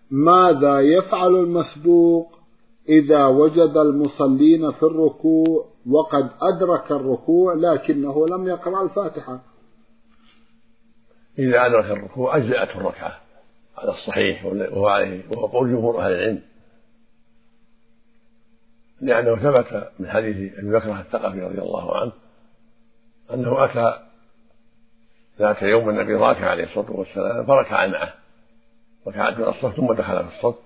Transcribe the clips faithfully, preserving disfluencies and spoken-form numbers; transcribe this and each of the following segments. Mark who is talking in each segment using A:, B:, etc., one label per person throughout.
A: ماذا يفعل المسبوق إذا وجد المصلين في الركوع وقد أدرك الركوع لكنه لم يقرأ الفاتحة؟
B: إذا أدرك الركوع أجزأته الركعة على الصحيح، وهو عليه وهو قول جمهور أهل العلم، لأنه ثبت من حديث أبي بكر الثقفي رضي الله عنه أنه أتى ذات يوم النبي راكع عليه الصلاة والسلام فركع معه ركعت من الصف ثم دخل في الصف،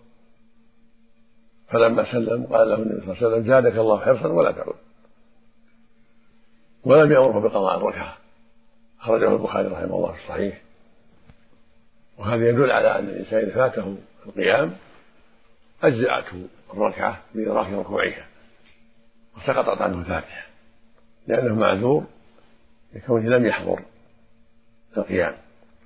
B: فلما سلم قال له النبي صلى الله عليه وسلم: زادك الله حرصا ولا تعود، ولم يأمره بقضاء الركعة. أخرجه البخاري رحمه الله في الصحيح. وهذا يدل على أن الإنسان إذا فاته القيام أجزأته الركعة بإدراك ركوعها وسقطت عنه الفاتحة، لأنه معذور لكونه لم يحضر القيام.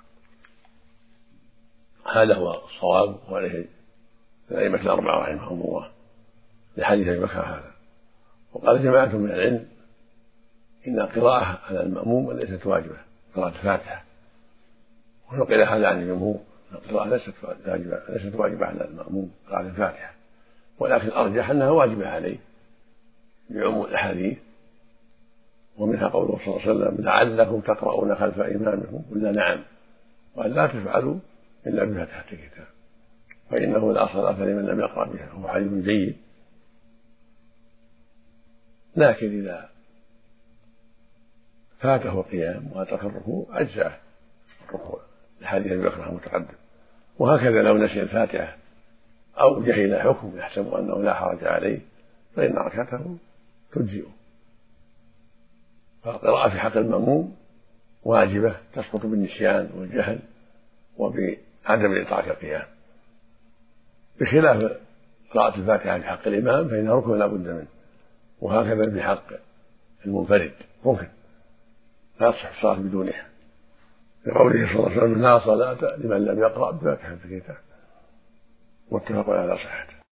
B: هذا هو الصواب وعليه الأئمة الأربعة رحمهم الله لحديث أبي بكر هذا. وقال جماعة من العلم إن القراءة على المأموم ليست واجبة، قراءة الفاتحة، ونقل هذا عن الجمهور، القراءة ليست واجبة ليست واجبة على المأموم قراءة الفاتحة، ولكن أرجح أنها واجبة عليه بعموم الأحاديث، ومنها قوله صلى الله عليه وسلم: لعلكم تقرؤون خلف إمامكم، قلنا نعم، وأن لا تفعلوا إلا بفاتحة الكتاب، فإنه لا صلاة لمن لم يقرأ بها، وهو حديث جيد. لكن إذا فاته القيام وأدرك الركوع أجزأه الركوع لحديث أبي بكر المتقدم. وهكذا لو نسي الفاتحة أو جهل حكم يحسب أنه لا حرج عليه فإن ركعته تجزئه. فالقراءة في حق المأموم واجبة تسقط بالنسيان والجهل وبعدم إدراك القيام، بخلاف قراءة الفاتحة في حق الإمام فإنها ركن لا بد منه، وهكذا في حق المنفرد ركن لا تصح الصلاة بدونها، لقوله صلى الله عليه وسلم: لا صلاة لمن لم يقرأ بفاتحة الكتاب، متفق على صحته.